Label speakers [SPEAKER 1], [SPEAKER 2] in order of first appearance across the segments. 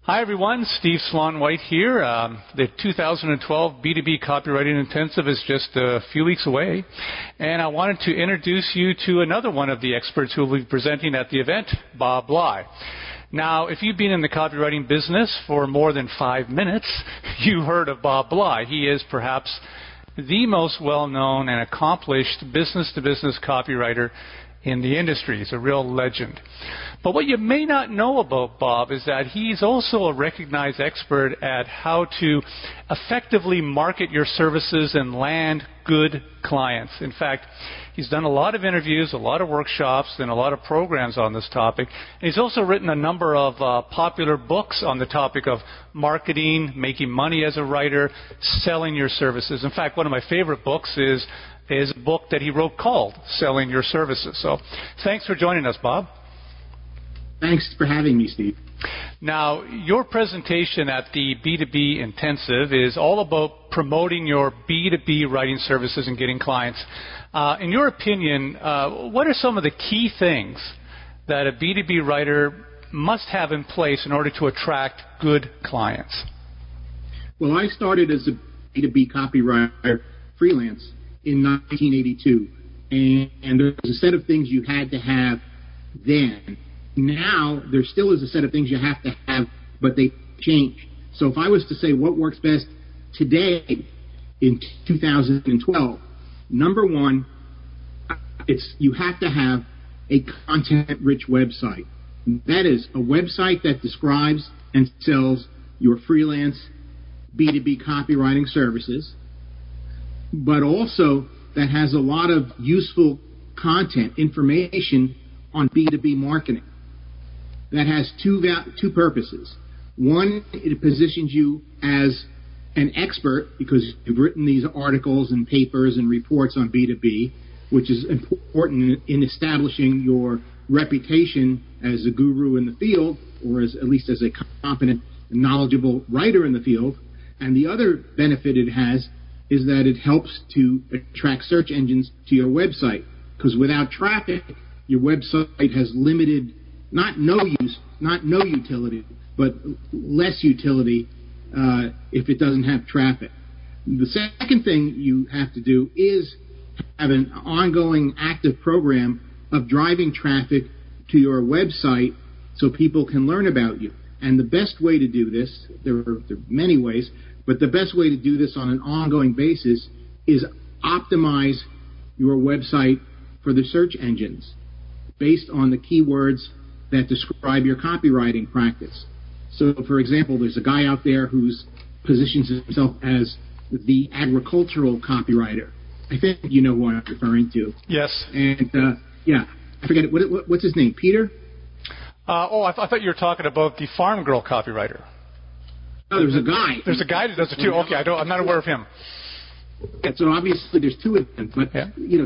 [SPEAKER 1] Hi everyone, Steve Sloan-White here. The 2012 B2B Copywriting Intensive is just a few weeks away, and I wanted to introduce you to another one of the experts who will be presenting at the event, Bob Bly. Now, if you've been in the copywriting business for more than 5 minutes, you heard of Bob Bly. He is perhaps the most well-known and accomplished business-to-business copywriter in the industry. He's a real legend. But what you may not know about Bob is that he's also a recognized expert at how to effectively market your services and land good clients. In fact, he's done a lot of interviews, a lot of workshops, and a lot of programs on this topic. And he's also written a number of popular books on the topic of marketing, making money as a writer, selling your services. In fact, one of my favorite books is a book that he wrote called Selling Your Services. So thanks for joining us, Bob.
[SPEAKER 2] Thanks for having me, Steve.
[SPEAKER 1] Now, your presentation at the B2B Intensive is all about promoting your B2B writing services and getting clients. In your opinion, what are some of the key things that a B2B writer must have in place in order to attract good clients?
[SPEAKER 2] Well, I started as a B2B copywriter freelance in 1982, and there was a set of things you had to have then. Now, there still is a set of things you have to have, but they change. So if I was to say what works best today in 2012, number one, you have to have a content-rich website. That is, a website that describes and sells your freelance B2B copywriting services, but also that has a lot of useful content, information on B2B marketing. That has two purposes. One, it positions you as an expert because you've written these articles and papers and reports on B2B, which is important in establishing your reputation as a guru in the field, or at least as a competent, knowledgeable writer in the field. And the other benefit it has is that it helps to attract search engines to your website, because without traffic, your website has limited, not no utility, but less utility if it doesn't have traffic. The second thing you have to do is have an ongoing active program of driving traffic to your website so people can learn about you. And the best way to do this, there are many ways, but the best way to do this on an ongoing basis is optimize your website for the search engines based on the keywords that describe your copywriting practice. So, for example, there's a guy out there who positions himself as the agricultural copywriter. I think you know who I'm referring to.
[SPEAKER 1] Yes.
[SPEAKER 2] And, I forget it. What's his name? Peter?
[SPEAKER 1] I thought you were talking about the farm girl copywriter.
[SPEAKER 2] Oh, there's a guy.
[SPEAKER 1] There's a guy that does it too. Okay, I'm not aware of him.
[SPEAKER 2] And so obviously there's two of them. But,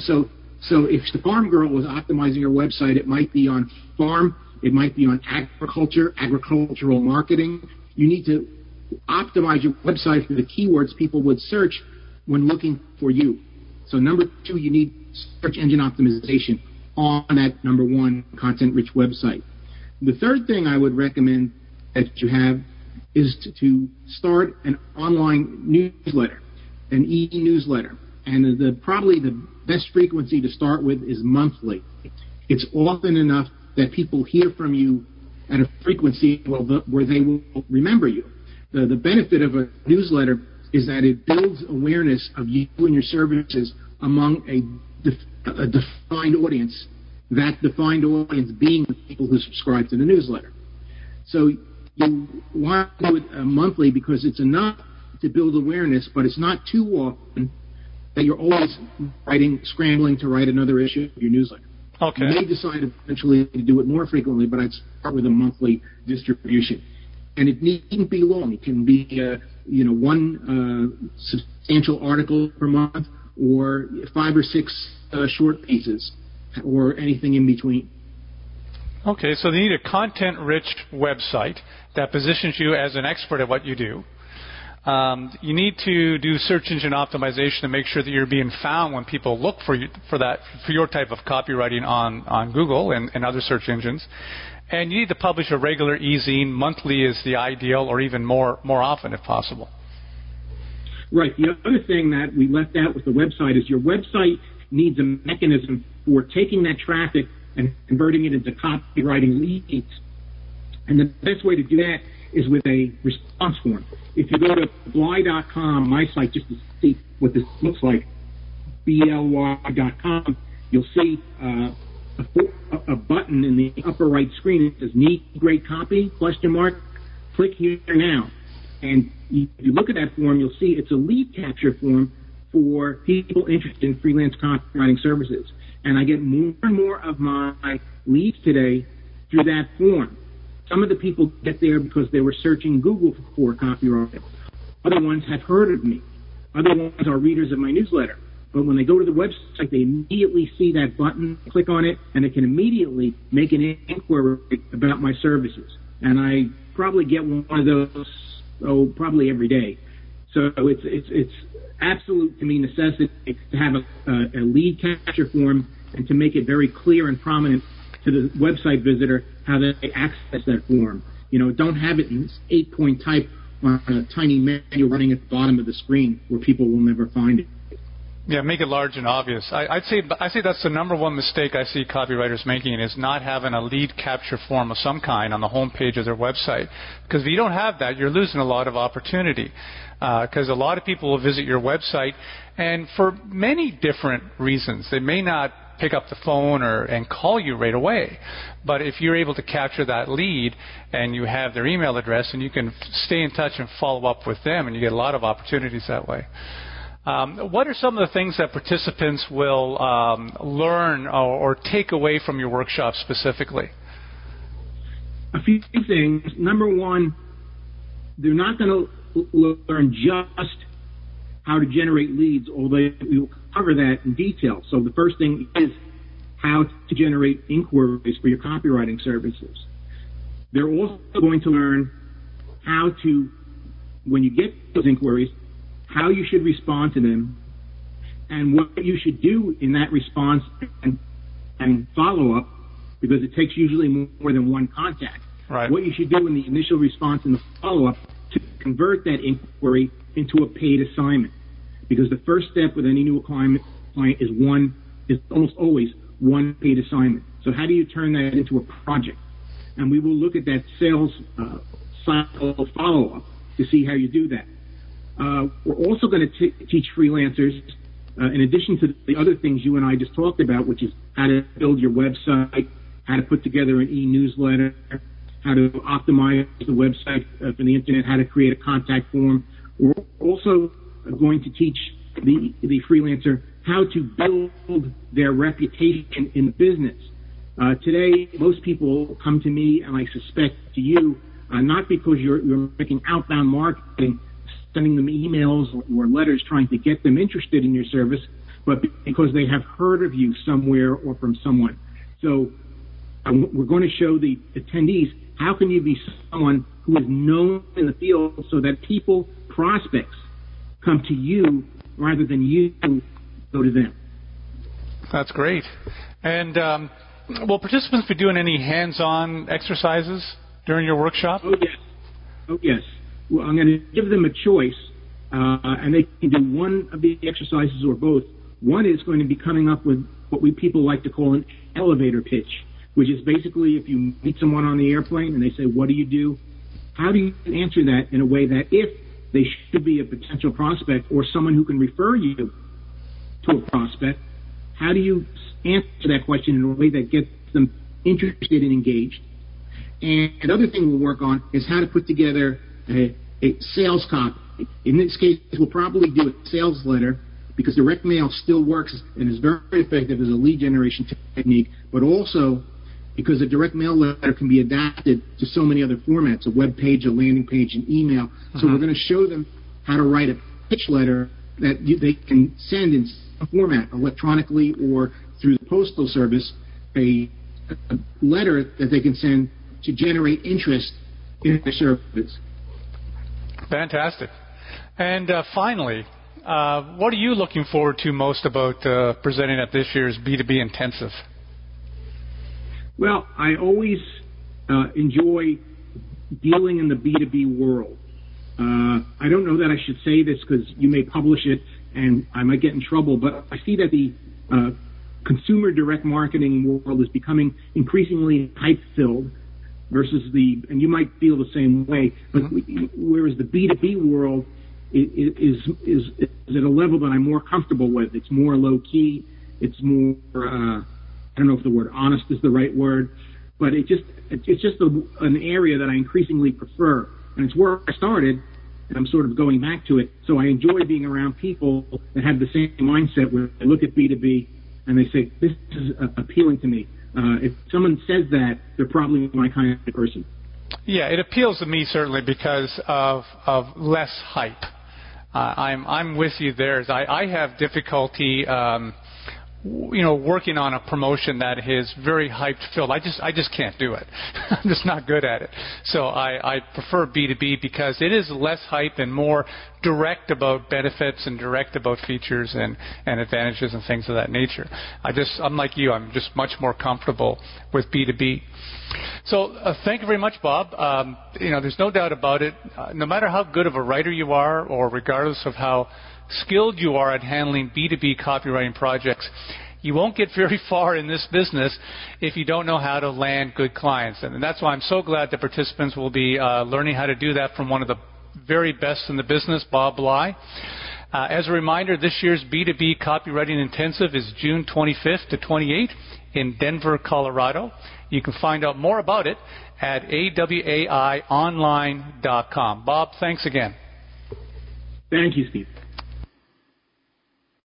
[SPEAKER 2] so if the farm girl was optimizing your website, it might be on farm, it might be on agriculture, agricultural marketing. You need to optimize your website for the keywords people would search when looking for you. So number two, you need search engine optimization on that number one content-rich website. The third thing I would recommend that you have is to start an online newsletter, an e-newsletter. And probably the best frequency to start with is monthly. It's often enough that people hear from you at a frequency where they will remember you. The benefit of a newsletter is that it builds awareness of you and your services among a defined audience, that defined audience being the people who subscribe to the newsletter. So you want to do it monthly because it's enough to build awareness, but it's not too often that you're always scrambling to write another issue of your newsletter.
[SPEAKER 1] Okay.
[SPEAKER 2] You may decide eventually to do it more frequently, but I'd start with a monthly distribution. And it needn't be long. It can be, one substantial article per month, or 5 or 6 short pieces, or anything in between.
[SPEAKER 1] Okay, so you need a content-rich website that positions you as an expert at what you do. You need to do search engine optimization to make sure that you're being found when people look for your type of copywriting on Google and other search engines. And you need to publish a regular e-zine. Monthly is the ideal, or even more often if possible.
[SPEAKER 2] Right. The other thing that we left out with the website is your website needs a mechanism for taking that traffic and converting it into copywriting leads. And the best way to do that is with a response form. If you go to bly.com, my site, just to see what this looks like, bly.com, you'll see a button in the upper right screen. It says "Need great copy?" ? Click here now. And if you look at that form, you'll see it's a lead capture form for people interested in freelance copywriting services. And I get more and more of my leads today through that form. Some of the people get there because they were searching Google for copywriting. Other ones have heard of me. Other ones are readers of my newsletter. But when they go to the website, they immediately see that button, click on it, and they can immediately make an inquiry about my services. And I probably get one of those, probably every day. So it's absolute, to me, necessity to have a lead capture form and to make it very clear and prominent to the website visitor how they access that form. Don't have it in 8-point type on a tiny menu running at the bottom of the screen where people will never find it.
[SPEAKER 1] Yeah, make it large and obvious. I say that's the number one mistake I see copywriters making is not having a lead capture form of some kind on the home page of their website. Because if you don't have that, you're losing a lot of opportunity. Because a lot of people will visit your website, and for many different reasons, they may not pick up the phone and call you right away. But if you're able to capture that lead and you have their email address, and you can stay in touch and follow up with them, and you get a lot of opportunities that way. What are some of the things that participants will learn or take away from your workshop specifically?
[SPEAKER 2] A few things. Number one, they're not going to learn just how to generate leads, although we will cover that in detail. So the first thing is how to generate inquiries for your copywriting services. They're also going to learn how to, when you get those inquiries, how you should respond to them, and what you should do in that response and follow up, because it takes usually more than one contact.
[SPEAKER 1] Right.
[SPEAKER 2] What you should do in the initial response and the follow-up to convert that inquiry into a paid assignment. Because the first step with any new client is almost always one paid assignment. So how do you turn that into a project? And we will look at that sales cycle follow-up to see how you do that. We're also going to teach freelancers, in addition to the other things you and I just talked about, which is how to build your website, how to put together an e-newsletter, how to optimize the website for the internet, how to create a contact form. We're also going to teach the freelancer how to build their reputation in the business. Today, most people come to me, and I suspect to you, not because you're making outbound marketing, sending them emails or letters trying to get them interested in your service, but because they have heard of you somewhere or from someone. So we're going to show the attendees how can you be someone who is known in the field so that people, prospects, come to you rather than you go to them.
[SPEAKER 1] That's great. And will participants be doing any hands-on exercises during your workshop?
[SPEAKER 2] Oh, yes. Well, I'm going to give them a choice, and they can do one of the exercises or both. One is going to be coming up with what people like to call an elevator pitch, which is basically if you meet someone on the airplane and they say, "What do you do?" How do you answer that in a way that if they should be a potential prospect or someone who can refer you to a prospect, how do you answer that question in a way that gets them interested and engaged? And another thing we'll work on is how to put together a sales copy. In this case, we'll probably do a sales letter because direct mail still works and is very effective as a lead generation technique, but also because a direct mail letter can be adapted to so many other formats, a web page, a landing page, an email. So we're going to show them how to write a pitch letter that they can send in some format, electronically or through the postal service, a letter that they can send to generate interest in their service.
[SPEAKER 1] Fantastic. And finally, what are you looking forward to most about presenting at this year's B2B Intensive?
[SPEAKER 2] Well, I always enjoy dealing in the B2B world. I don't know that I should say this because you may publish it and I might get in trouble, but I see that the consumer direct marketing world is becoming increasingly hype-filled versus and you might feel the same way, but whereas the B2B world is at a level that I'm more comfortable with. It's more low-key. It's more, I don't know if the word honest is the right word, but it's just an area that I increasingly prefer. And it's where I started, and I'm sort of going back to it. So I enjoy being around people that have the same mindset where they look at B2B and they say, this is appealing to me. If someone says that, they're probably my kind of person.
[SPEAKER 1] Yeah, it appeals to me certainly because of less hype. I'm with you there. I have difficulty working on a promotion that is very hype filled. I just can't do it. I'm just not good at it. So I prefer B2B because it is less hype and more direct about benefits and direct about features and advantages and things of that nature. I'm like you. I'm just much more comfortable with B2B. So thank you very much, Bob. There's no doubt about it. No matter how good of a writer you are, or regardless of how skilled you are at handling B2B copywriting projects, you won't get very far in this business if you don't know how to land good clients. And that's why I'm so glad the participants will be learning how to do that from one of the very best in the business, Bob Bly. As a reminder, this year's B2B Copywriting Intensive is June 25th to 28th in Denver, Colorado. You can find out more about it at awaionline.com. Bob, thanks again.
[SPEAKER 2] Thank you, Steve.